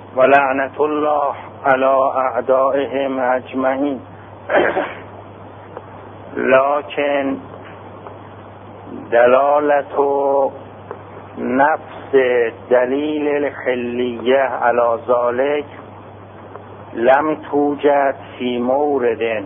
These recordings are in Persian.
و لعنت الله علی اعدائهم اجمعین. لکن دلالت و نفس دلیل الخلیه علی ذلك لم توجد فی مورد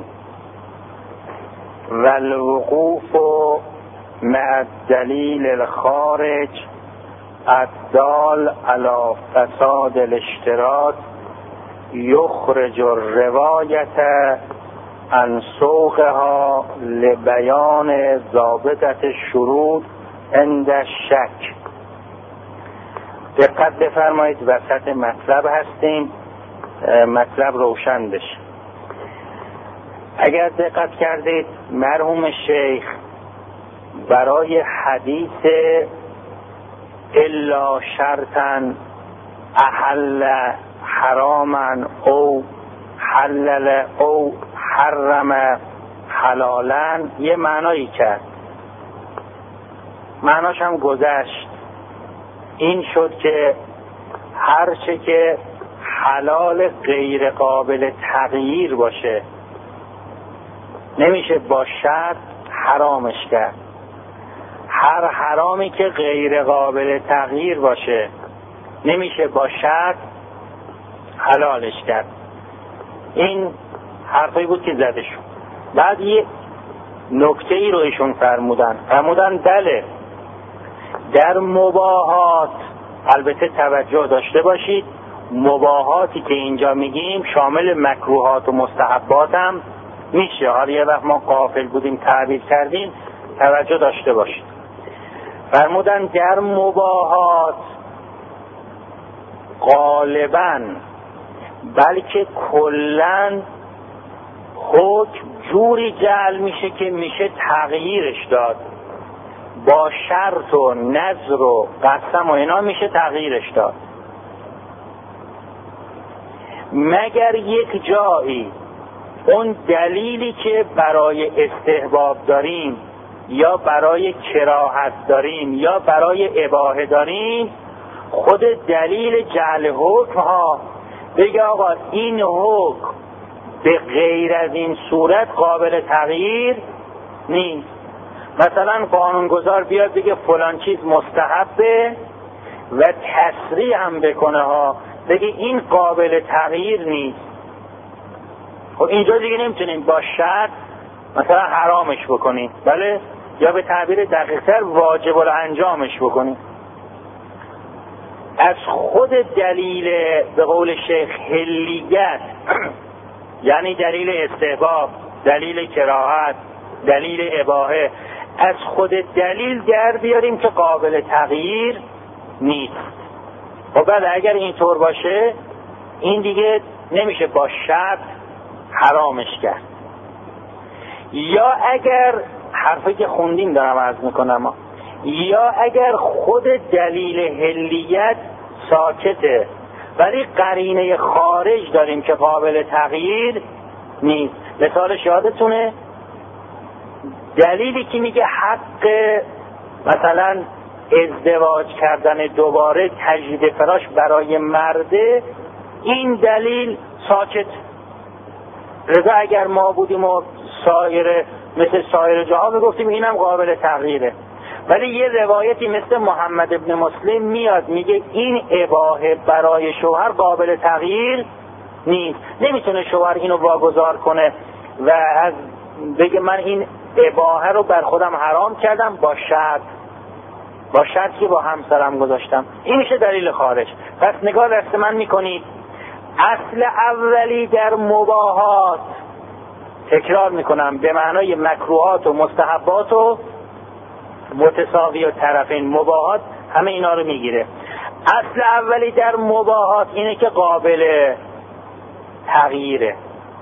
و الوقوف مع الدلیل الخارج الدال علی فساد الاشتراط یخرج الروایت عن سوقها لبیان ضابطة الشروط عند الشک. دقت بفرمایید، وسط مطلب هستیم، مطلب روشن بشه. اگر دقت کردید مرحوم شیخ برای حدیث الا شرطا احل حراما او حلل او حرم حلالا یه معنایی کرد، معناش هم گذشت. این شد که هر چه که حلال غیر قابل تغییر باشه نمیشه با شرط حرامش کرد، هر حرامی که غیر قابل تغییر باشه نمیشه با شرط حلالش کرد. این حرفی بود که زده شد. بعد یه نکته ای رو ایشون فرمودن بله در مباحات، البته توجه داشته باشید، مباحاتی که اینجا میگیم شامل مکروهات و مستحبات هم میشه. حالا یه وقت ما غافل بودیم تعبیر کردیم، توجه داشته باشید. فرمودن در مباحات غالباً بلکه کلاً حکم جوری جعل میشه که میشه تغییرش داد، با شرط و نذر و قسم و اینا میشه تغییرش داد، مگر یک جایی اون دلیلی که برای استحباب داریم یا برای کراهت داریم یا برای اباحه داریم خود دلیل جعل حکم ها بگه آقا این حکم به غیر از این صورت قابل تغییر نیست. مثلا قانونگذار بیاد بگه فلان چیز مستحبه و تسریع هم بکنه ها، بگه این قابل تغییر نیست. خب اینجا دیگه نمیتونیم با شرط مثلا حرامش بکنیم، بله، یا به تعبیر دقیق‌تر واجب الانجامش بکنیم. از خود دلیل به قول شیخ حلیت یعنی دلیل استحباب، دلیل کراهت، دلیل اباحه، از خود دلیل در بیاریم که قابل تغییر نیست. و بعد اگر اینطور باشه این دیگه نمیشه با شرط حرامش کرد. یا اگر حرفی که خوندیم دارم عرض میکنم، یا اگر خود دلیل حلیت ساکته ولی قرینه خارج داریم که قابل تغییر نیست. مثالش یادتونه دلیلی که میگه حق مثلا ازدواج کردن دوباره تجدید فراش برای مرده، این دلیل ساکت. رضا اگر ما بودیم و مثل سایر جاها میگفتیم اینم قابل تغییره، ولی یه روایتی مثل محمد ابن مسلم میاد میگه این اباحه برای شوهر قابل تغییر نیست. نمیتونه شوهر اینو واگذار کنه و از بگه من این اباحه رو بر خودم حرام کردم با شرط که با همسرم گذاشتم. این میشه دلیل خارج. پس نگاه دست من میکنید، اصل اولی در مباحات، تکرار میکنم، به معنای مکروهات و مستحبات و متساوی و طرفین، مباحات همه اینا رو میگیره. اصل اولی در مباحات اینه که قابل تغییره،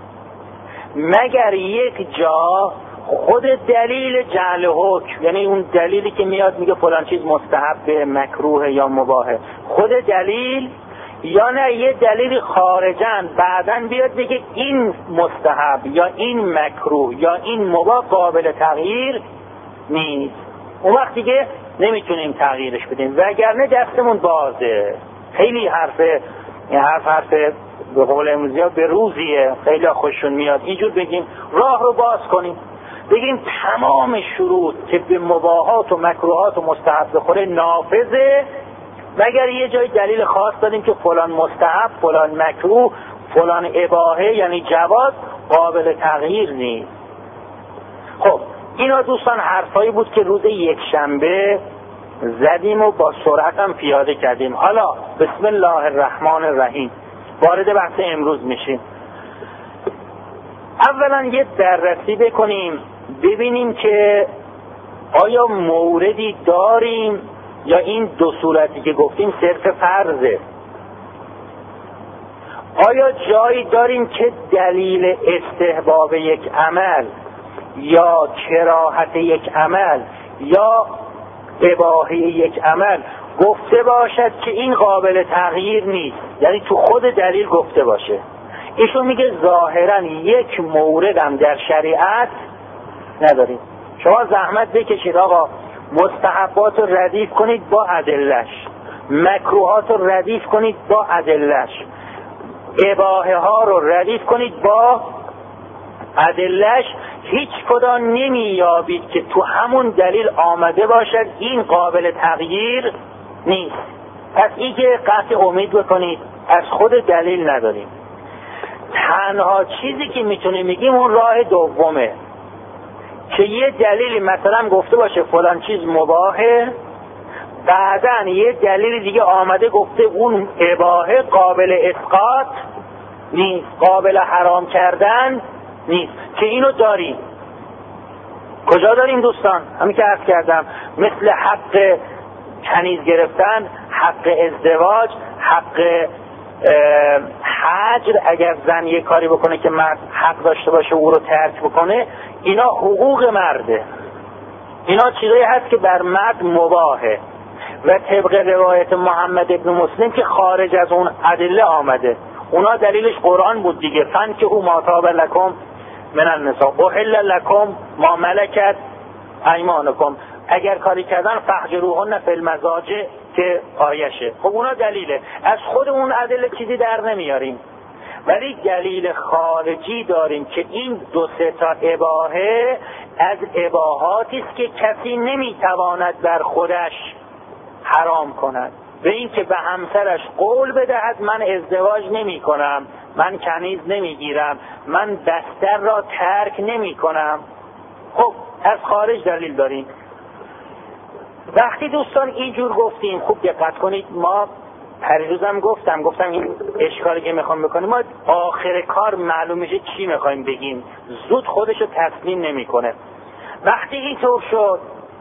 مگر یک جا خود دلیل جعل حکم، یعنی اون دلیلی که میاد میگه فلان چیز مستحبه، مکروه یا مباحه، خود دلیل، یا نه یه دلیل خارجن بعدن بیاد بگه این مستحب یا این مکروه یا این مباح قابل تغییر نیست، اون وقت دیگه نمیتونیم تغییرش بدیم، وگرنه دستمون بازه. خیلی حرف این حرف به قول امروزی ها به روزیه، خیلی خوششون میاد اینجور بگیم، راه رو باز کنیم بگیم تمام شروط که به مباحات و مکروهات و مستحب بخوره نافذه، مگر یه جای دلیل خاص داریم که فلان مستحب، فلان مکروه، فلان اباحه یعنی جواز قابل تغییر نیست. خب اینا دوستان حرفایی بود که روز یکشنبه زدیم و با سرعت هم پیاده کردیم. حالا بسم الله الرحمن الرحیم وارد بحث امروز میشیم. اولا یه بررسی بکنیم ببینیم که آیا موردی داریم یا این دو صورتی که گفتیم صرف فرضه. آیا جایی داریم که دلیل استحباب یک عمل یا کراهت یک عمل یا اباحه یک عمل گفته باشد که این قابل تغییر نیست، یعنی تو خود دلیل گفته باشه. ایشون میگه ظاهرا یک موردم در شریعت نداریم. شما زحمت بکشید آقا مستحبات رو ردیف کنید با ادله‌اش، مکروهات رو ردیف کنید با ادله‌اش، اباحه ها رو ردیف کنید با ادله‌اش، هیچ کدام نمیابید که تو همون دلیل آمده باشد این قابل تغییر نیست. پس این که قطع امید بکنید از خود دلیل نداریم. تنها چیزی که میتونیم بگیم اون راه دومه که یه دلیلی مثلا گفته باشه فلان چیز مباحه، بعدن یه دلیل دیگه آمده گفته اون اباحه قابل اسقاط نیست، قابل حرام کردن نیست، که اینو داریم. کجا داریم دوستان؟ همین که عرض کردم، مثل حق کنیز گرفتن، حق ازدواج، حق حجر، اگر زن یه کاری بکنه که مرد حق داشته باشه او رو ترک بکنه، اینا حقوق مرده، اینا چیزایی هست که بر مرد مباحه و طبق روایت محمد ابن مسلم که خارج از اون ادله آمده. اونا دلیلش قرآن بود دیگه، فن که او ما طاب لکم من النساء احل لکم ما ملکت ایمانکم، اگر کاری کردن فاحجروهن فی المضاجع که آیشه. خب اونا دلیله، از خود اون ادله چیزی در نمیاریم، ولی دلیل خارجی داریم که این دو سه تا اباحه از اباحاتی است که کسی نمیتواند بر خودش حرام کند، به این که به همسرش قول بدهد من ازدواج نمی کنم، من کنیز نمی گیرم، من بستر را ترک نمی کنم. خب از خارج دلیل داریم. وقتی دوستان اینجور گفتیم، خوب دقت کنید، ما پریروزم گفتم این اشکالی که میخوام بکنیم، ما آخر کار معلوم میشه چی میخوایم بگیم، زود خودشو تسلیم نمیکنه. وقتی اینطور شد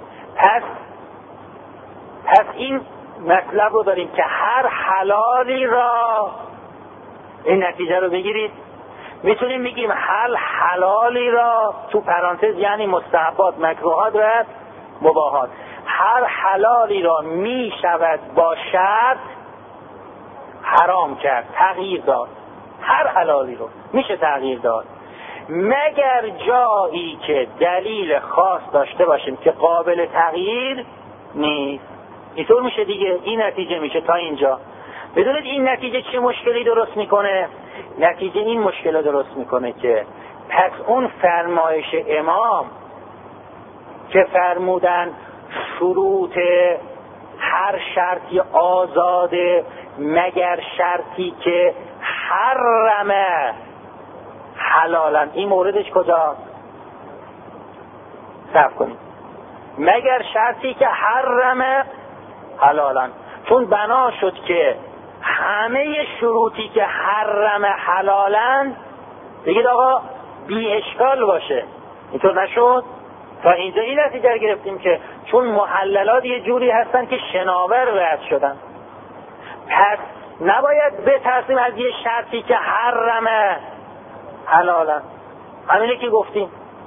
پس این مطلب رو داریم که هر حلالی را، این نتیجه رو بگیرید، میتونیم بگیم هر حلالی را تو پرانتز یعنی مستحبات، مکروهات و مباحات، هر حلالی را می شود با شرط حرام کرد، تغییر داد. هر حلالی رو میشه تغییر داد مگر جایی که دلیل خاص داشته باشیم که قابل تغییر نیست. اینطور میشه دیگه، این نتیجه میشه تا اینجا. بدونید این نتیجه چه مشکلی درست میکنه؟ نتیجه این مشکل درست میکنه که پس اون فرمایش امام که فرمودن شروط هر شرطی آزاده مگر شرطی که حرمه حلالا، این موردش کجا؟ صرف کنید. مگر شرطی که حرمه حلالا، چون بنا شد که همه شروطی که حرمه حلالن بگید آقا بی اشکال باشه. اینطور نشد؟ تا اینجا این نتیجه گرفتیم که چون محللات یه جوری هستن که شناور وضع شدن، پس نباید بترسیم از یه شرطی که حرمه حلالا. همینه که گفتیم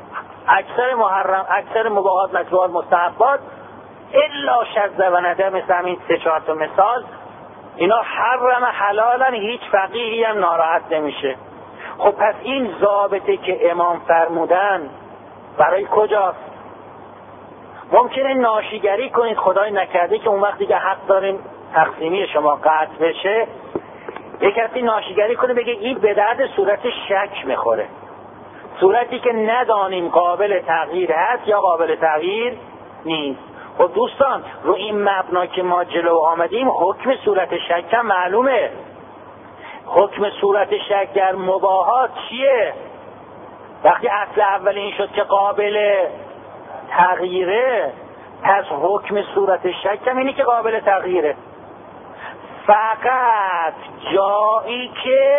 اکثر مباحات، مکروهات، مستحبات الا شذ و ندر، مثل همین 3-4 تا مثال، اینا حرم حلالن، هیچ فقیهی هم ناراحت نمیشه. خب پس این ضابطه که امام فرمودن برای کجاست؟ ممکنه ناشیگری کنید، خدای نکرده که اون وقتی که حق داریم تقسیمی شما قطع بشه، یک کسی ناشیگری کنه بگه این به درد صورت شک میخوره، صورتی که ندانیم قابل تغییر هست یا قابل تغییر نیست. خب دوستان رو این مبنا که ما جلو آمدیم حکم صورت شک هم معلومه. حکم صورت شک در مباحات چیه؟ وقتی اصل اول این شد که قابل تغییره، پس حکم صورت شک هم اینه که قابل تغییره. فقط جایی که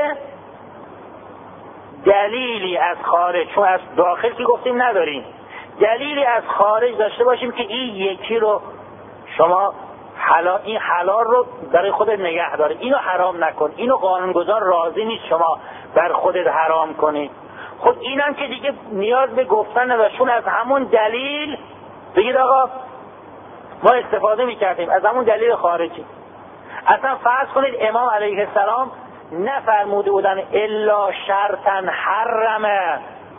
دلیلی از خارج، چون از داخل که گفتیم نداریم، دلیلی از خارج داشته باشیم که این یکی رو شما این حلال رو برای خودت نگه داره، اینو حرام نکن، اینو قانونگذار راضی نیست شما بر خودت حرام کنی. خب اینم که دیگه نیاز به گفتن نداره، چون از همون دلیل بگید آقا ما استفاده میکردیم از همون دلیل خارجی. اصلا فرض کنید امام علیه السلام نفرموده بودن الا شرطا حرمه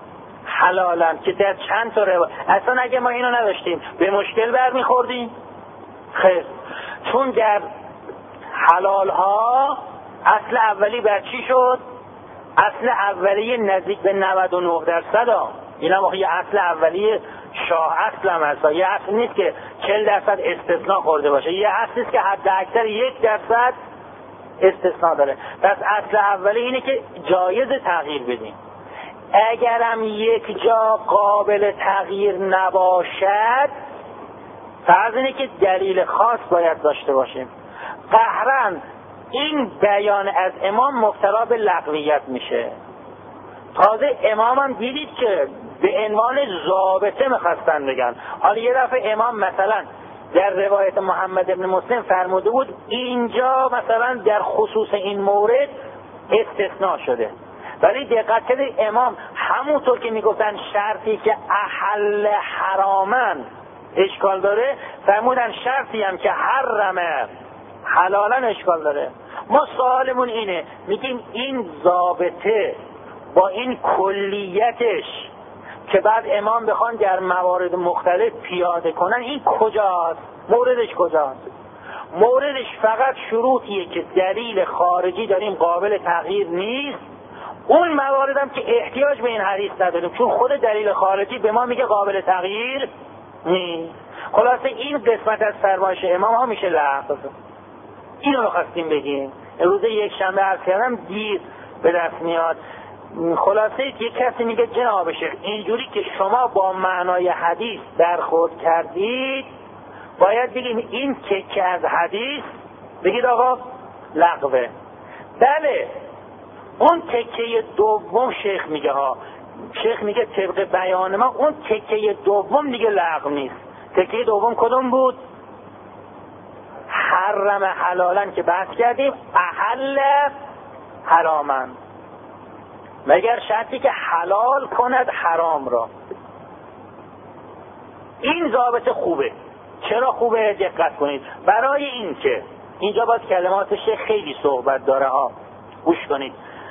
حلالا که در چند تا روایت، اصلا اگه ما اینو نداشتیم به مشکل برمیخوردیم؟ خیر، چون در حلال ها اصل اولی بر چی شد؟ اصل اولی نزدیک به 99% ها. این هم یه اصل اولی شاه اصل هم هست، یه اصل نیست که 40% استثناء خورده باشه، یه اصل نیست که حد اکثر 1% استثناء داره. پس اصل اولی اینه که جایز تغییر بدیم. اگرم یک جا قابل تغییر نباشد، فرض اینه که دلیل خاص باید داشته باشیم. قهرن این بیان از امام مبتلا به لغویت میشه. تازه امام هم دیدید که به عنوان ضابطه میخواستن بگن. حالا یه دفعه امام مثلا در روایت محمد ابن مسلم فرموده بود اینجا مثلا در خصوص این مورد استثناء شده، ولی دقت کنید امام همونطور که میگفتن شرطی که احل حرامن اشکال داره، فرمودن شرطی هم که حرمه حلالا اشکال داره. ما سوالمون اینه، میگیم این ضابطه با این کلیتش که بعد امام بخوان در موارد مختلف پیاده کنن، این کجاست؟ موردش کجاست؟ موردش فقط شروطیه که دلیل خارجی داریم قابل تغییر نیست. اون مواردم که احتیاج به این حدیث نداریم، چون خود دلیل خارجی به ما میگه قابل تغییر نیست. خلاصه این قسمت از فرمایش امام ها میشه لغو. اینو رو خواستیم بگیم. روز یک شنبه عرض کردم دیر به دست میاد. خلاصه یک کسی میگه جناب شیخ اینجوری که شما با معنای حدیث برخورد کردید، باید بگیم این تکه از حدیث بگید آقا لغوه. بله اون تکه دوم شیخ میگه شیخ میگه طبق بیان ما اون تکه دوم دیگه لغو نیست. تکه دوم کدوم بود؟ حرم حلالن که بحث کردیم، احل حرامن، مگر شرطی که حلال کند حرام را. این ضابط خوبه. چرا خوبه؟ دقت کنید. برای این که اینجا باید کلماتش خیلی صحبت داره گوش کنید.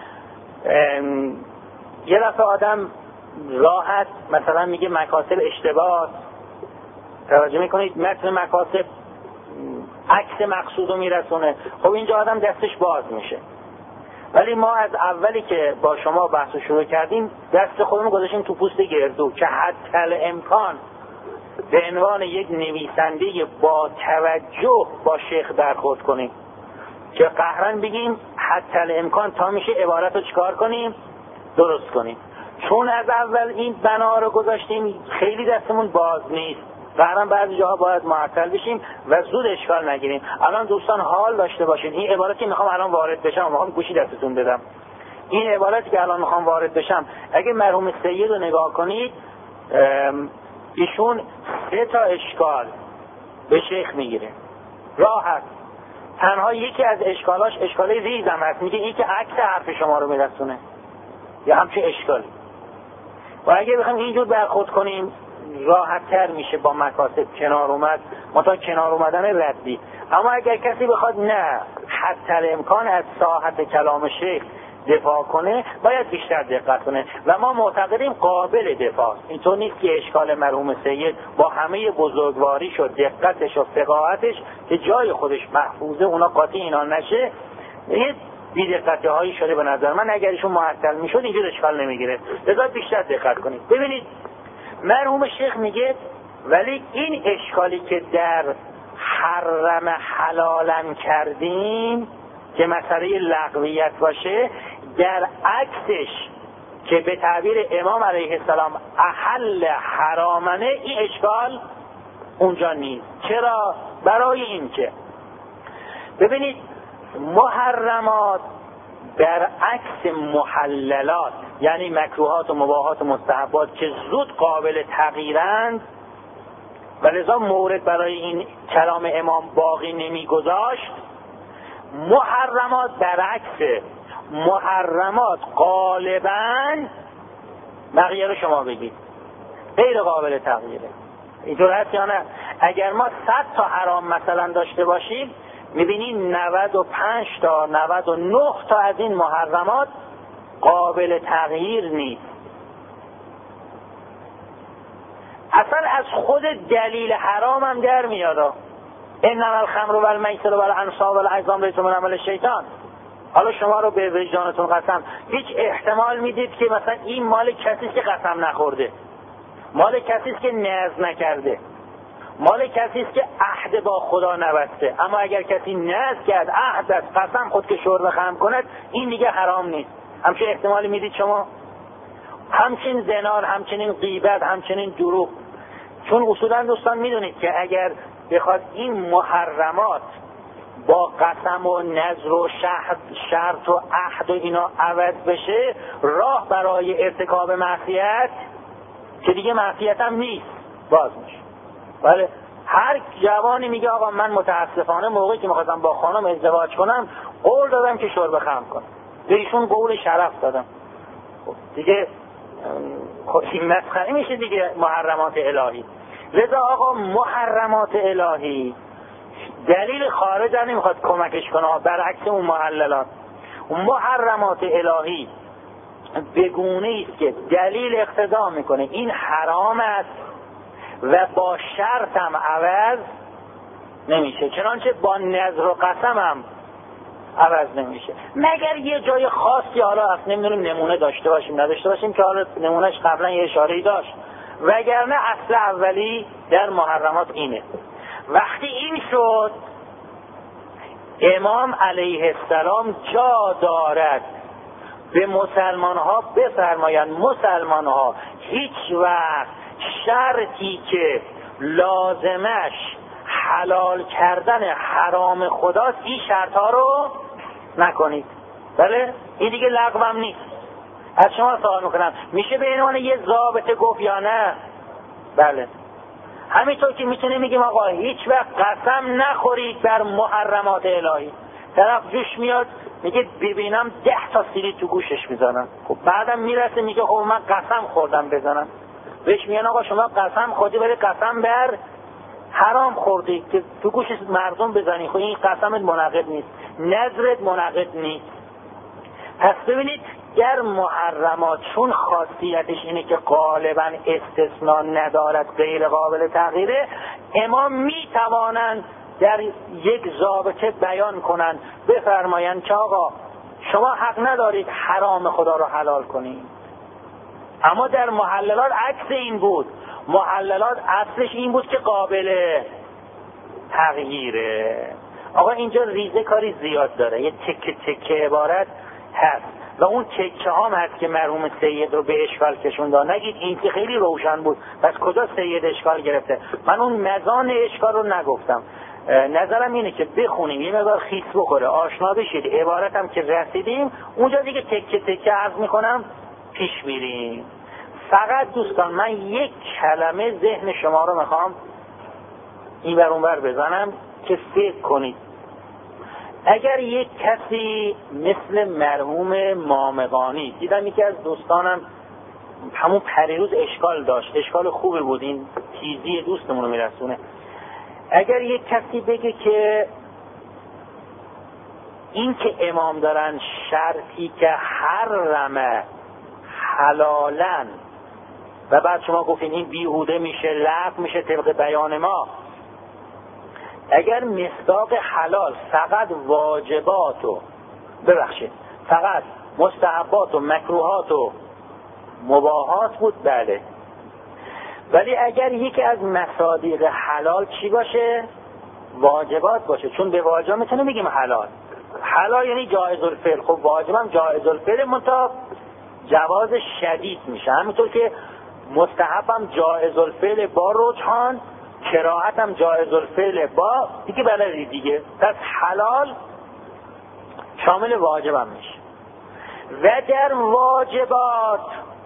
یه دفعه آدم راحت مثلا میگه مکاسب اشتباه، توجه میکنید متن مکاسب عکس مقصود رو میرسونه، خب اینجا آدم دستش باز میشه. ولی ما از اولی که با شما بحث شروع کردیم دست خودمون گذاشتیم تو پوست گردو که حتی الامکان به عنوان یک نویسنده با توجه با شیخ برخورد کنیم، که قهرن بگیم حتی الامکان تا میشه عبارت رو چکار کنیم؟ درست کنیم. چون از اول این بنا رو گذاشتیم خیلی دستمون باز نیست، قهرن بعضی جاها باید معطل بشیم و زود اشکال نگیریم. الان دوستان حال داشته باشین، این عبارتی میخوام الان وارد بشم، میخوام گوشی دستتون بدم. این عبارتی که الان میخوام وارد بشم اگه مرحوم سید رو نگاه کنید، ایشون 3 تا اشکال به شیخ میگیره راحت. تنها یکی از اشکالاش اشکال ریزم هست، میگه این که عکس حرف شما رو میرسونه یا همچه اشکالی. و اگه بخوایم اینجور برخورد کنیم راحت تر میشه با مکاسب کنار اومد، متا کنار اومدن ردی. اما اگر کسی بخواد نه حتی الامکان از صحت کلام شیخ دفاع کنه، باید بیشتر دقت کنه و ما معتقدیم قابل دفاع. اینطور نیست که اشکال مرحوم سید با همه بزرگواریش و دقتش و فقاهتش که جای خودش محفوظه اونا قاطی اینا نشه، بی‌دقتی هایی شده به نظر من. اگر ایشون معطل میشد اینجور اشکال نمیگیره، لذا بیشتر دقت کنید. ببینید مرحوم شیخ میگه ولی این اشکالی که در حرم حلالن کردیم که مسئله لغویت باشه، در عکسش که به تعبیر امام علیه السلام احل حرامنه، این اشکال اونجا نیست. چرا؟ برای این که ببینید محرمات در عکس محللات، یعنی مکروهات و مباحات و مستحبات که زود قابل تغییرند و لذا مورد برای این کلام امام باقی نمیگذاشت، محرمات برعکس محرمات غالباً بقیه رو شما بگید غیر قابل تغییره. اینطور هست یا نه؟ اگر ما 100 تا حرام مثلا داشته باشیم، میبینید 95 تا 99 تا از این محرمات قابل تغییر نیست. اصلا از خود دلیل حرام هم در میاد. انما الخمر و المیسر و الانصاب و الازلام ریس من عمل شیطان. حالا شما رو به وجدانتون قسم، هیچ احتمال میدید که مثلا این مال کسی که قسم نخورده، مال کسی که نذر نکرده، مال کسی است که عهد با خدا نبسته، اما اگر کسی نذر کرد، عهد است، قسم خود که شرب خمر کند، این دیگه حرام نیست. همچین احتمالی میدید شما؟ همچنین زنا، همچنین غیبت، همچنین دروغ. چون اصولا دوستان میدونید که اگر بخواد این محرمات با قسم و نذر و شرط و عهد و اینا عوض بشه، راه برای ارتکاب معصیت که دیگه معصیت هم نیست باز میشه. بله، هر جوانی میگه آقا من متاسفانه موقعی که میخواستم با خانم ازدواج کنم قول دادم که شرب خمر کنم، به ایشون قول شرف دادم. دیگه این مسخره میشه دیگه محرمات الهی. لذا آقا محرمات الهی دلیل خارج نمیخواد کمکش کنه، برعکس اون محللات. اون محرمات الهی بگونه است که دلیل اقتضا میکنه این حرام است و با شرط هم عوض نمیشه، چنانچه با نذر و قسم هم عوض نمیشه، مگر یه جای خاصی حالا اصلا نمیدونیم نمونه داشته باشیم نداشته باشیم که حالا نمونهش قبلا یه اشاره‌ای داشت، وگرنه اصل اولی در محرمات اینه. وقتی این شد امام علیه السلام جا دارد به مسلمان ها بفرمایند مسلمان ها هیچ وقت شرطی که لازمش حلال کردن حرام خداست این شرط ها رو نکنید. بله، این دیگه لغو هم نیست. از شما سوال میکنم میشه به عنوان یه ضابطه گفت یا نه؟ بله. همینطور که میتونه میگیم آقا هیچ وقت قسم نخورید بر محرمات الهی. طرف جوش میاد میگه ببینم 10 تا سیلی تو گوشش میزنم، خب بعدم میرسه میگه خب من قسم خوردم بزنم. بهش میگن آقا شما قسم خوردی ولی قسم بر حرام خوردی که تو گوش مردم بزنی، خب این قسمت منعقد نیست، نذرت منعقد نیست. پس ببینید در محرمات چون خاصیتش اینه که غالبا استثناء ندارد، غیر قابل تغییره، امام میتوانند در یک ضابطه بیان کنند بفرمایند که آقا شما حق ندارید حرام خدا رو حلال کنید. اما در محللات عکس این بود، محللات اصلش این بود که قابل تغییره. آقا اینجا ریزه کاری زیاد داره، یه تکه تکه عبارت هست و اون تکه هم هست که مرحوم سید رو به اشکال کشوند. نگید این که خیلی روشن بود پس کجا سید اشکال گرفته. من اون مزان اشکال رو نگفتم، نظرم اینه که بخونیم یه مقدار خیس بخوره، آشنا بشید، عبارتم که رسیدیم اونجا دیگه تکه تکه عرض میکنم پیش میریم. فقط دوستان من یک کلمه ذهن شما رو میخوام این بر اون بر بزنم که فکر کنید. اگر یک کسی مثل مرحوم مامقانی، دیدم یکی از دوستانم همون پریروز اشکال داشت، اشکال خوبی بود، این تیزی دوستمون رو میرسونه. اگر یک کسی بگه که این که امام دارن شرطی که حرم حلالن و بعد شما گفتین این بیهوده میشه، لغو میشه طبق بیان ما، اگر مصداق حلال فقط واجبات و ببخشید فقط مستحبات و مکروهات و مباحات بود، بله. ولی اگر یکی از مصادیق حلال چی باشه؟ واجبات باشه، چون به واجب میتونه بگیم حلال. حلال یعنی جایز الفعل، خب واجب هم جایز الفعل منتها جواز شدید میشه. همینطور که مستحب هم جایز الفعل با رجحان، کراهت هم جایز الفعل با دیگه بلدی دیگه. پس حلال شامل واجب هم میشه. و در واجبات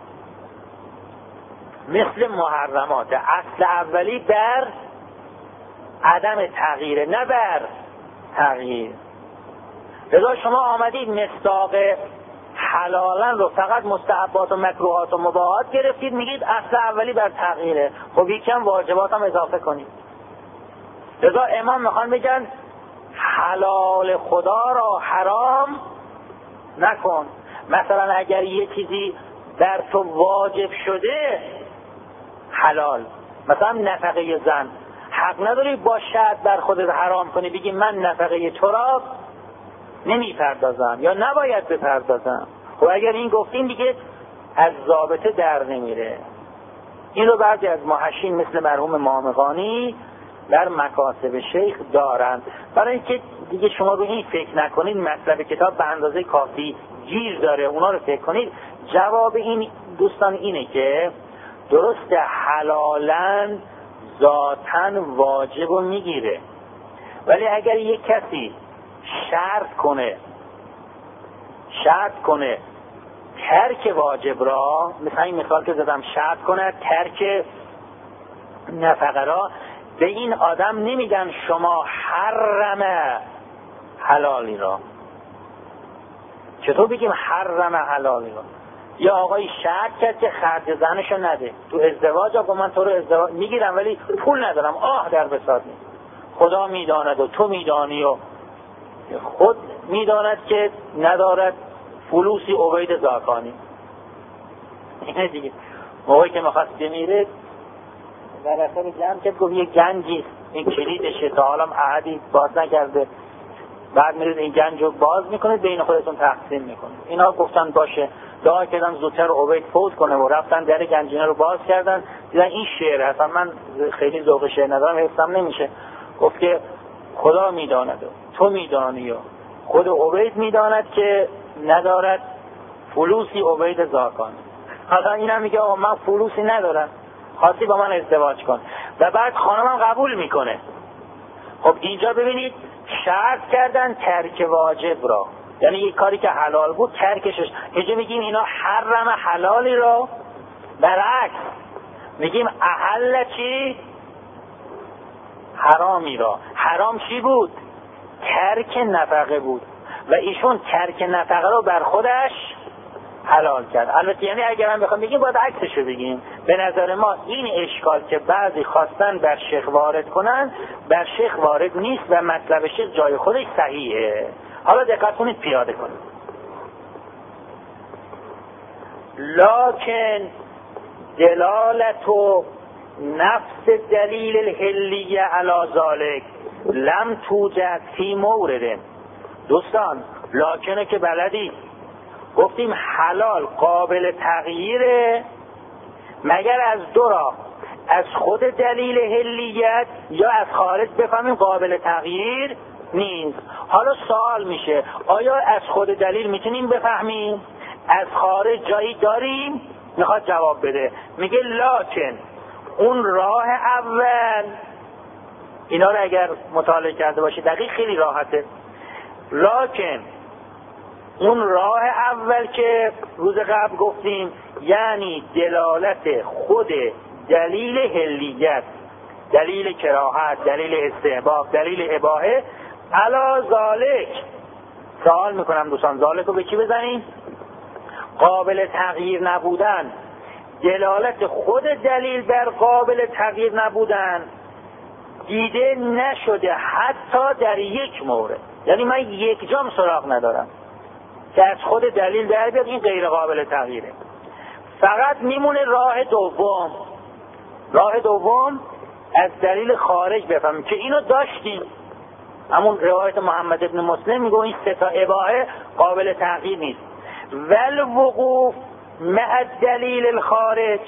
مثل محرمات اصل اولی بر عدم تغییره، نه بر تغییر. لذا شما آمدید مصداق حلالا رو فقط مستحبات و مکروهات و مباحات گرفتید، میگید اصل اولی بر تغییره. خب یکم واجبات هم اضافه کنید. لذا امام میخوان بگن حلال خدا را حرام نکن. مثلا اگر یه چیزی در تو واجب شده حلال، مثلا نفقه زن، حق نداری با شرط بر خودت حرام کنی، بگی من نفقه تو را نمیپردازم یا نباید بپردازم. و اگر این گفتیم دیگه از ضابطه در نمیره. این رو بعضی از محشین مثل مرحوم مامقانی در مکاسب شیخ دارن. برای اینکه دیگه شما رو این فکر نکنید مطلب کتاب به اندازه کافی گیر داره، اونا رو فکر کنید. جواب این دوستان اینه که درست حلالاً ذاتاً واجب رو میگیره، ولی اگر یک کسی شرط کنه ترک واجب را، مثلا این مثال که زدم، شرط کنه ترک نفقه را، به این آدم نمیگن شما حرم حلالی را. چطور بگیم حرم حلالی را؟ یا آقای شرط کرد که خرج زنشو نده تو ازدواج، آقا من تو رو ازدواج میگیرم ولی پول ندارم، در بساط نیست. خدا میداند و تو میدانی و خود میداند که ندارد فلوسی عبید زاکانی. اینه دیگه. موقعی که میخواست بمیره در اثر جمع کرد، گفت یه گنجی این کلیدشه، تا حالا احدی باز نکرده، بعد میرید این گنج رو باز میکنید بین خودتون تقسیم میکنید. اینا گفتن باشه. دعا کردم زودتر عبید فوت کنه و رفتن در گنجینه رو باز کردن، دیدن این شعر هست. من خیلی ذوق شعر ندارم، حفظم نمیشه. گفت که خدا میداند تو میدانی و خود عبید میداند که ندارد فلوسی عبید زاکان. حالا اینم میگه آقا من فلوسی ندارم، خواستی با من ازدواج کن، و بعد خانمم قبول میکنه. خب اینجا ببینید شرط کردن ترک واجب را، یعنی یک کاری که حلال بود ترکشش. اینجا میگیم اینا حرم حلالی را، برعکس میگیم احل چی؟ حرامی را. حرام چی بود؟ ترک نفقه بود و ایشون ترک نفقه رو بر خودش حلال کرد. البته یعنی اگر هم بخوام بگیم باید عکسشو بگیم. به نظر ما این اشکال که بعضی خواستن بر شیخ وارد کنن، بر شیخ وارد نیست و مطلب شیخ جای خودش صحیحه. حالا دقت کنید پیاده کنید. لکن دلالت و نفس دلیل الحلیه علی ذالک لم توجد فی مورد. دوستان لکنه که بلدی گفتیم حلال قابل تغییره مگر از دو راه، از خود دلیل حلیت یا از خارج بفهمیم قابل تغییر نیست. حالا سوال میشه آیا از خود دلیل میتونیم بفهمیم؟ از خارج جایی داریم؟ میخواد جواب بده. میگه لکن اون راه اول، اینا رو اگر مطالعه کرده باشی دقیق خیلی راحته. لکن اون راه اول که روز قبل گفتیم، یعنی دلالت خود دلیل حلیت، دلیل کراهت، دلیل استحباب، دلیل اباحه علی ذالک. سوال میکنم دوستان ذالک رو به چی بزنیم؟ قابل تغییر نبودن. دلالت خود دلیل بر قابل تغییر نبودن دیده نشده حتی در یک مورد. یعنی من یک جام سراغ ندارم که از خود دلیل در بیاد این غیر قابل تغییره. فقط میمونه راه دوم. راه دوم از دلیل خارج بفهمیم که اینو داشتیم. همون روایت محمد ابن مسلم میگه این سه تا اباحه قابل تغییر نیست. والوقوف مع الدلیل الخارج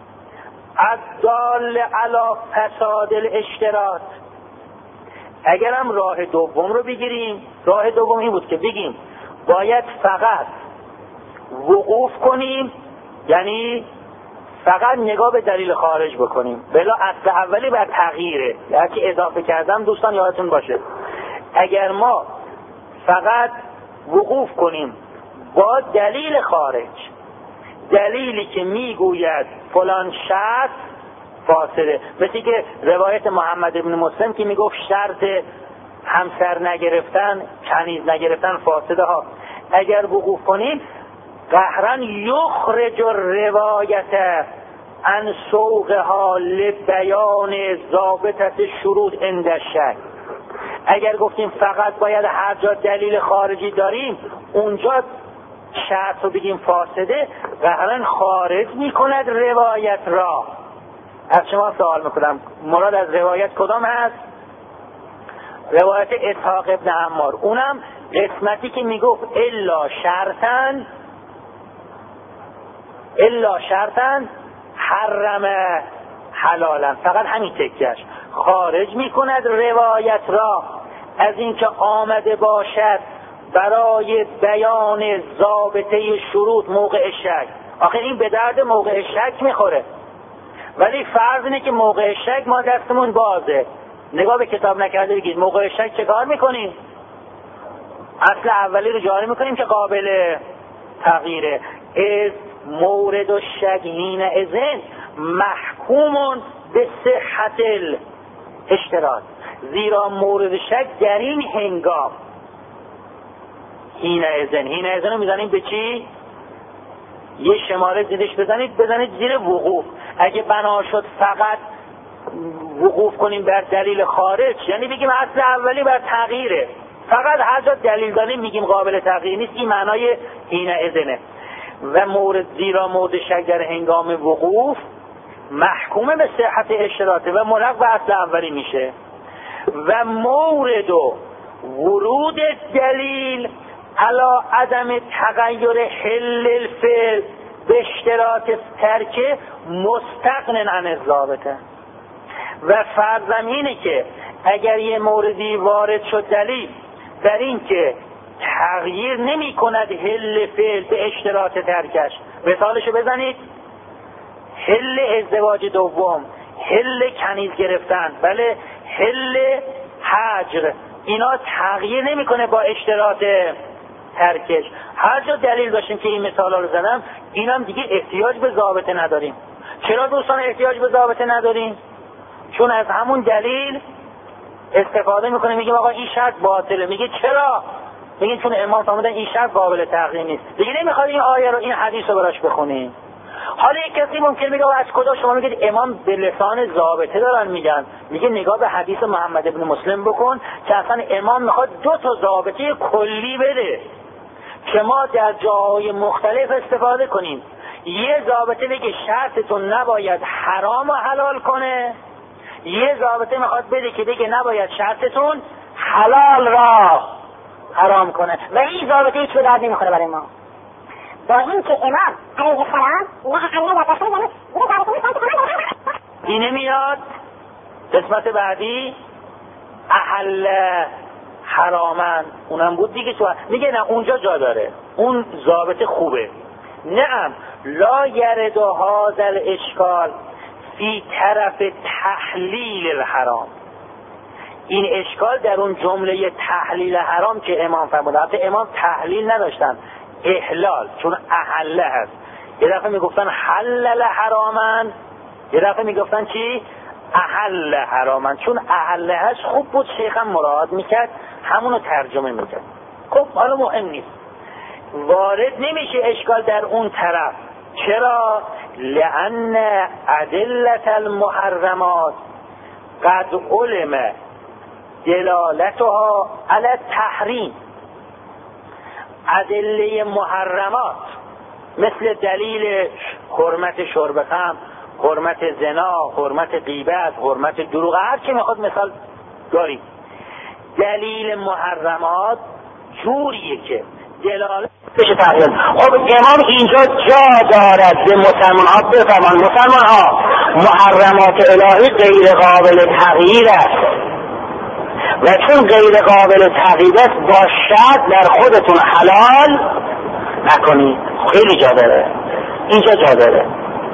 الدال علی فساد الاشتراط. اگرم راه دوم رو بگیریم، راه دوم این بود که بگیم باید فقط وقوف کنیم، یعنی فقط نگاه به دلیل خارج بکنیم، بلا اصل اولی بر تغییره. هرچی اضافه کردم دوستان یادتون باشه، اگر ما فقط وقوف کنیم با دلیل خارج، دلیلی که میگوید فلان شرط فاسده، مثل که روایت محمد ابن مسلم که میگفت شرط همسر نگرفتن، کنیز نگرفتن فاسده ها، اگر وقوف کنیم قهرن یخرج روایت عن سوقها لبیان ضابطت شروط عند الشک. اگر گفتیم فقط باید هر جا دلیل خارجی داریم اونجا شرط رو بگیم فاسده، قهرن خارج میکند روایت را. از شما سوال میکنم مراد از روایت کدام هست؟ روایت اسحاق ابن عمار، اونم قسمتی که میگفت الا شرطن حرم حلالا، فقط همین تکیش خارج میکند روایت را از اینکه آمده باشد برای بیان ضابطه شروط موقع شک. آخه این به درد موقع شک میخوره، ولی فرض اینه که موقع شک ما دستمون بازه، نگاه به کتاب نکرده بگید موقع شک چه کار میکنیم؟ اصل اولی رو جاری میکنیم که قابل تغییره. از مورد و شک هین ازن محکومون به صحت الاشتراط، زیرا مورد شک در این هنگام هین ازن رو میزنیم به چی؟ یه شماره زیرش بزنید زیر وقوف. اگه بنا شد فقط وقوف کنیم بر دلیل خارج، یعنی بگیم اصل اولی بر تغییره، فقط هر جا دلیل داریم میگیم قابل تغییر نیست، این معنای هین ازنه. و زیرا مورد شک در هنگام وقوف محکومه به صحت اشتراطه و ملغ به اصل اولی میشه. و مورد و ورود دلیل علا عدم تغییر حل الفعل به اشتراط ترک مستغنن عن الضابطه. و فرضم اینه که اگر یه موردی وارد شد دلیل در این که تغییر نمی کند حل فعل به اشتراط ترکش، مثالشو بزنید، حل ازدواج دوم، حل کنیز گرفتن، بله، حل حجر، اینا تغییر نمی کنه با اشتراط ترکش. هر جا دلیل داشتیم که این مثالا رو زدم، اینم دیگه احتیاج به ضابطه نداریم. چرا دوستان احتیاج به ضابطه نداریم؟ چون از همون دلیل استفاده میکنه، میگیم آقا این شرط باطله. میگه چرا؟ میگه چون امام فرمودن این شرط قابل تغییر نیست. دیگه نمیخواد این آیه رو، این حدیث رو براش بخونیم. حالا یک کسی ممکن میگه از کجا شما میگید امام به لسان ضابطه دارن میگن؟ میگه نگاه به حدیث محمد ابن مسلم بکن که اصلا امام میخواد 2 تا ضابطه کلی بده که ما در جاهای مختلف استفاده کنیم. یه ضابطه بگه شرطتون نباید حرام و حلال کنه، یه ضابطه میخواد بده که بگه نباید شرطتون حلال را حرام کنه. و این ضابطه هیچ به درد نمیخوره برای ما، با این که امام علیه السلام اینه میاد. قسمت بعدی احل حرامن، اونم بود دیگه. تو میگه نه اونجا جا داره، اون ضابطه خوبه. نعم لا یرد هذا الاشکال فی طرف تحلیل الحرام، این اشکال در اون جمله تحلیل حرام که امام فرموده. البته امام تحلیل نداشتن، احلال، چون احله هست. یه دفعه میگفتن حلل حرامن، یه دفعه میگفتن چی؟ احل حرامن. چون احله هست خوب بود شیخم مراعات میکرد، همونو ترجمه میکرد. خب حالا مهم نیست، وارد نمیشه اشکال در اون طرف. چرا؟ لأن ادلت المحرمات قد علم دلالتها علی التحریم. ادله محرمات مثل دلیل حرمت شرب خمر، حرمت زنا، حرمت غیبت، حرمت دروغ، هر چی میخواد مثال داریم. دلیل محرمات جوریه که دلالت بشه تغییر. خب امام اینجا جا دارد به مسلمان ها بفرمان مسلمان ها محرمات الهی غیر قابل تغییر است و چون غیر قابل تغییر است با شرط در خودتون حلال نکنید. خیلی جا داره اینجا جا داره.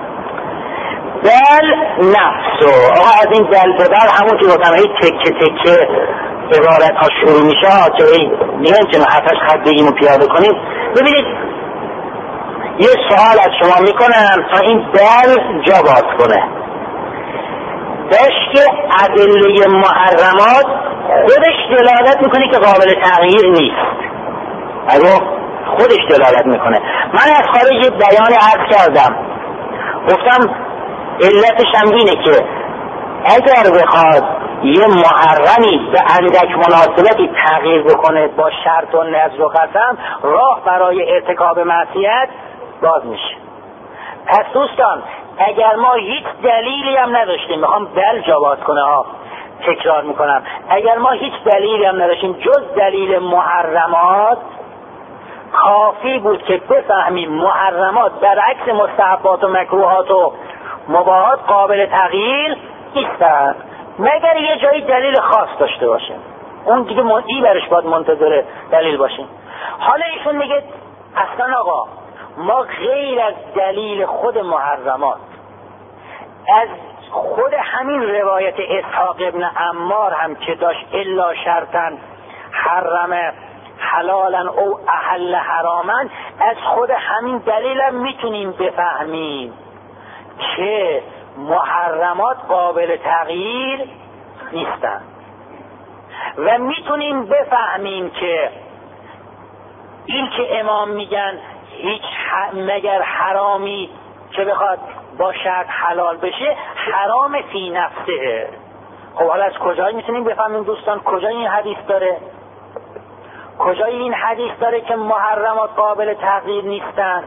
دل نفسو آقا از این دل به دل همون که گفتم تکه تکه عبارت ها شروع میشه که میگن که محفظ خط بگیم و پیاده کنیم. ببینید یه سوال از شما میکنم تا این دل جا باز کنه. داشت که ادله محرمات خودش دلالت میکنه که قابل تغییر نیست. اگه خودش دلالت میکنه. من از خارج یه بیان عرض کردم گفتم علتش هم اینه که اگر بخواد یه محرمی به اندک مناسبتی تغییر بکنه با شرط و نذر و قسم راه برای ارتکاب معصیت باز میشه. پس دوستان اگر ما هیچ دلیلی هم نداشتیم، میخوام دل جا باز کنه ها تکرار میکنم، اگر ما هیچ دلیلی هم نداشتیم جز دلیل محرمات کافی بود که بفهمیم محرمات برعکس مستحبات و مکروهات و مباحات قابل تغییر نیستن مگر یه جایی دلیل خاص داشته باشه. اون دیگه این برش باید منتظر دلیل باشیم. حالا ایشون میگه اصلا آقا ما غیر از دلیل خود محرمات از خود همین روایت اسحاق ابن عمار هم که داشت الا شرطا حرم حلالا او احل حراما، از خود همین دلیل هم میتونیم بفهمیم که محرمات قابل تغییر نیستن و میتونیم بفهمیم که این که امام میگن هیچ مگر حرامی که بخواد با شرط حلال بشه حرام فی نفسه. خب حالا از کجایی میتونیم بفهمیم دوستان؟ کجای این حدیث داره؟ کجای این حدیث داره که محرمات قابل تغییر نیستن؟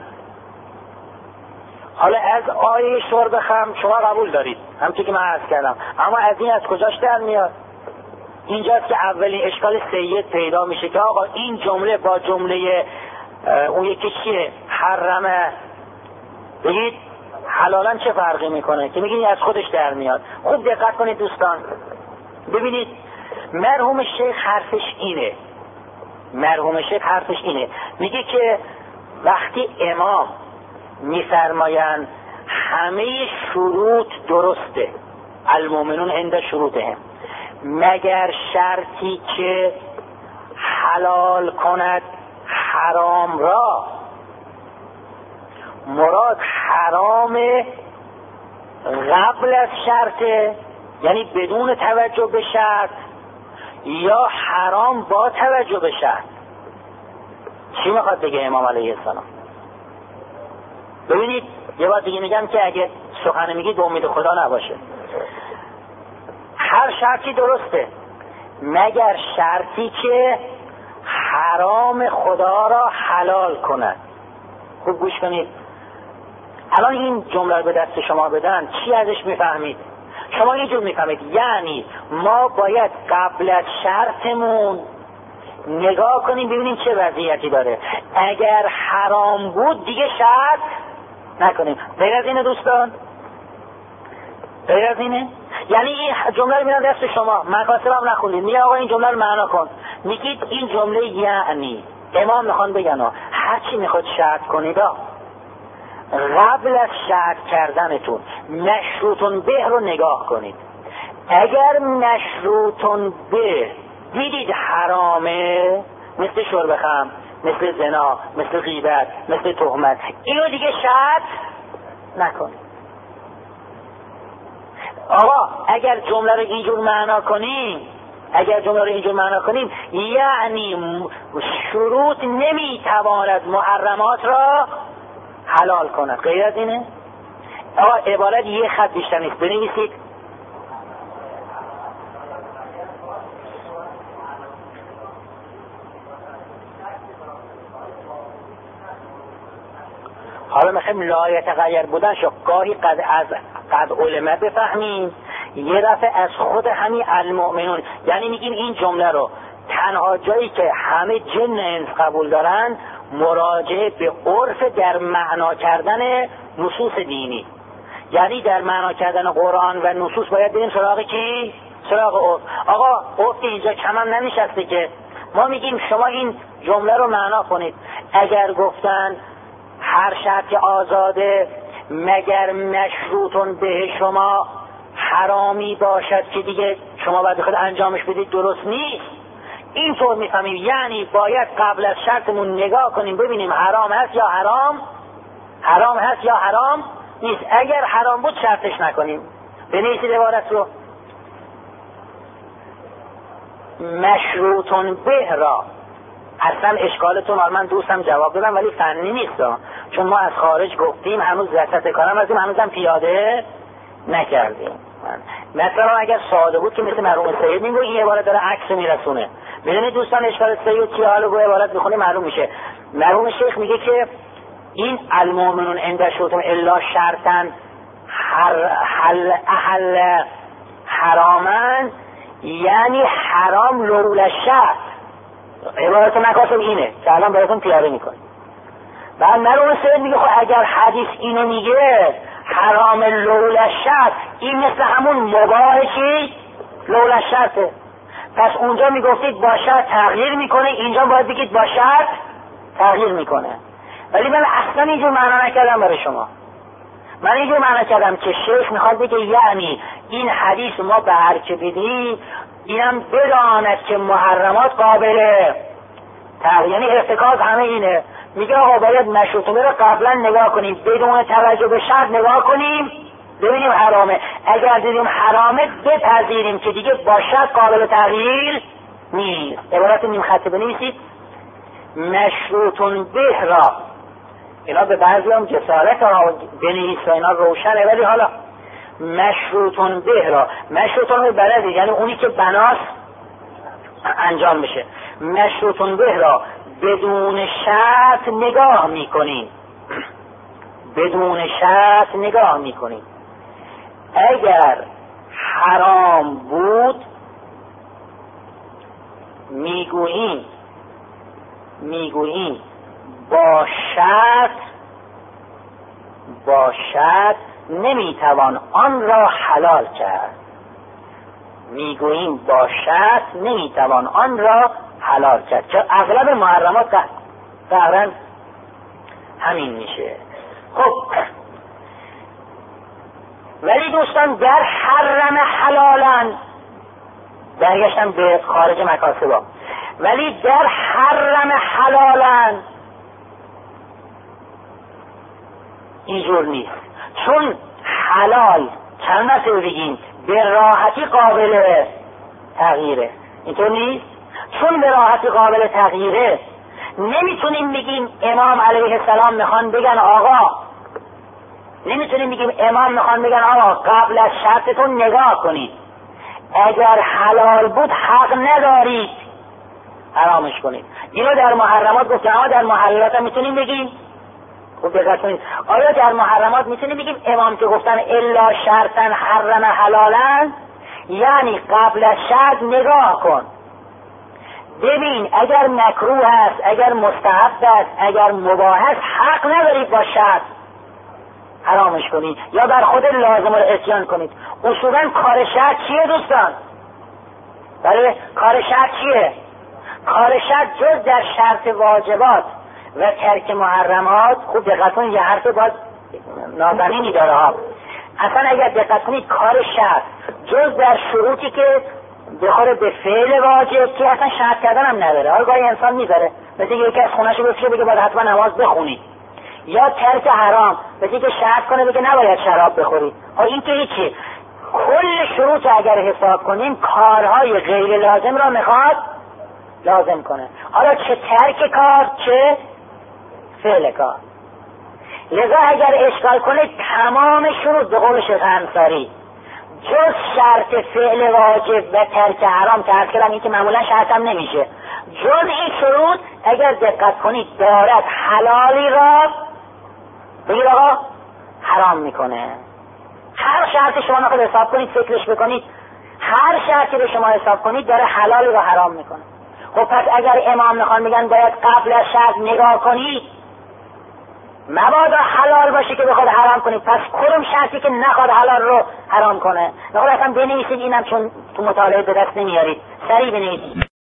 حالا از آیه شرب خمر شما قبول دارید همچون که من عرض کردم، اما از این از کجاش در میاد؟ اینجاست که اولین اشکال سید پیدا میشه که آقا این جمله با جمله اون یکی چیه؟ حرمه بگید حلالا چه فرقی میکنه که میگید از خودش در میاد. خوب دقت کنید دوستان ببینید مرحوم شیخ حرفش اینه، مرحوم شیخ حرفش اینه میگه که وقتی امام میفرمایند همه شروط درسته المؤمنون عند شروطهم مگر شرطی که حلال کند حرام را، مراد حرام قبل از شرطه یعنی بدون توجه به شرط یا حرام با توجه به شرط؟ چی میخواد بگه امام علیه السلام؟ ببینید یه بار دیگه میگم که اگه سخن میگید به امید خدا نباشه. هر شرطی درسته مگر شرطی که حرام خدا را حلال کند. خوب گوش کنید، الان این جمله رو به دست شما بدن چی ازش میفهمید؟ شما اینجور میفهمید یعنی ما باید قبل از شرطمون نگاه کنیم ببینیم چه وضعیتی داره، اگر حرام بود دیگه شرط نکنیم. غیر از اینه دوستان؟ غیر از اینه؟ یعنی این جمله رو میدن دست شما، مقاصدم نخونید، میگه آقا این جمله رو معنا کن، میگید این جمله یعنی امام میخوان بگن هر چی میخواد شرط کنید قبل از شرط کردنتون مشروطون به رو نگاه کنید. اگر مشروطون به دیدید حرامه مثل شرب خمر، مثل زنا، مثل غیبت، مثل تهمت، اینو دیگه شرط نکنید. آقا اگر جمله رو اینجور معنا کنیم، اگر جمله رو اینجور معنا کنیم یعنی شروط نمیتواند محرمات را حلال کند. غیر از اینه؟ آقا عبارت یه خط بیشتر نیست، بنویسید حالا میخوایم لایت غیر بودن شو گاهی قد علمه بفهمیم، یه دفعه از خود همین المؤمنون، یعنی میگیم این جمله رو تنها جایی که همه جن انس قبول دارن مراجعه به عرف در معنا کردن نصوص دینی، یعنی در معنا کردن قرآن و نصوص باید بریم سراغ کی؟ سراغ عرف. آقا عرف اینجا کمم ننشسته که ما میگیم شما این جمله رو معنا کنید. اگر گفتن هر شرط آزاده مگر مشروطون به شما حرامی باشد که دیگه شما باید خود انجامش بدید، درست نیست. اینطور میفهمیم یعنی باید قبل از شرطمون نگاه کنیم ببینیم حرام هست یا حرام هست یا حرام نیست. اگر حرام بود شرطش نکنیم. بنویسید عبارت رو. مشروطون به را اصلا اشکالتون من دوستم جواب بدم ولی فنی نیست چون ما از خارج گفتیم هنوز وسط کارم هستیم، هنوزم پیاده نکردیم. مثلا اگر ساده بود که مثل مرحوم سید میگه این عبارت داره عکس میرسونه. ببینید دوستان اشکال سید چیه، حالا گویا عبارت بخونی معلوم میشه. مرحوم شیخ میگه که این المؤمنون عند شروطهم الا شرطا احل حرامن یعنی حرام لرول الشرط. عبارت مکاسب اینه که الان براتون پیاده میکنیم. بعد مرحوم سید میگه خب اگر حدیث اینو میگه حرام لرول الشرط، این مثل همون مباح چی؟ لرول الشرطه. پس اونجا میگفتید با شرط تغییر میکنه، اینجا باید بگید با شرط تغییر میکنه. ولی من اصلا اینجور معنا نکردم برای شما. من اینجور معنا کردم که شیخ میخواد بگه یعنی این حدیث ما به هر که بدیم اینم بداند که محرمات قابله تغییر، یعنی ارتکاز همه اینه. میگه آقا باید مشروطه رو قبلا نگاه کنیم، بدون توجه به شرط نگاه کنیم ببینیم حرامه. اگر دیدیم حرامه بپذیریم که دیگه با شرط قابل تغییر نیست. عبارت نیم خطه بنویسید. مشروطون به را، اینا به بعضی هم جسارت ها بنویس و اینا روشنه، ولی حالا مشروطون به را، مشروطون به بلده یعنی اونی که بناس انجام بشه. مشروطون به را بدون شرط نگاه میکنیم، بدون شرط نگاه میکنیم. اگر حرام بود میگوییم با شرط نمیتوان آن را حلال کرد. میگوییم با شرط نمیتوان آن را حلال کرد که اغلب محرمات تقریبا همین میشه. خب ولی دوستان در حرم حلالن، برگشتم به خارج مکاسبا، ولی در حرم حلالن اینجور نیست. چون حلال چند نسه بگیم به راحتی قابل تغییره، اینطور نیست. چون به راحتی قابل تغییره نمیتونیم بگیم امام علیه السلام میخوان بگن آقا، نمیتونیم بگیم امام میخوان بگن آقا قبل از شرطتون نگاه کنید، اگر حلال بود حق ندارید حرامش کنید. اینو در محرمات گفتن، اما در محلات هم میتونیم بگیم. خوب دقت کنید، آیا در محرمات میتونیم بگیم امام که گفتن الا شرطا حرم حلالا یعنی قبل از شرط نگاه کن ببین اگر مکروه است، اگر مستحب است، اگر مباح است حق ندارید با شرط حرامش کنید یا بر خود لازم رو اتیان کنید. اصولا کار شرط چیه دوستان؟ برای کار شرط چیه؟ کار شرط جز در شرط واجبات و ترک محرمات، خوب دقت کنید یه حرف باید نازنینی داره ها. اصلا اگر دقت کنید کار شرط جز در شروطی که بخوره به فعل واجب که اصلا شرط کردن هم نداره. حالا گاهی انسان میذاره مثل یکی از خونه‌شو بفشه بگه باید حتما نماز بخونید، یا ترک حرام مثل که شرط کنه بگه نباید شراب بخورید. این که هیچی، کل شروط اگر حساب کنیم کارهای غیر لازم را میخواد لازم کنه، حالا چه ترک کار چه فعل کار. لذا اگر اشکال کنه تمام شروط به قول شیخ انصاری جز شرط فعل واجب و ترک حرام که عرض کردم این که معمولا شرط هم نمیشه، جز این شروط اگر دقت کنید دارد حلالی را بگید آقا حرام میکنه. هر شرط شما نخواهد حساب کنید، فکرش بکنید، هر شرطی رو شما حساب کنید داره حلالی را حرام میکنه. خب پس اگر امام میخوان میگن باید قبل از شرط نگاه کنید، مبادا حلال باشه که بخواد حرام کنید، پس کدوم شرطی که نخواد حلال رو حرام کنه؟ بخواد اصلا بنویسید، اینم چون تو مطالعه به دست نمیارید، سریع بنویسید.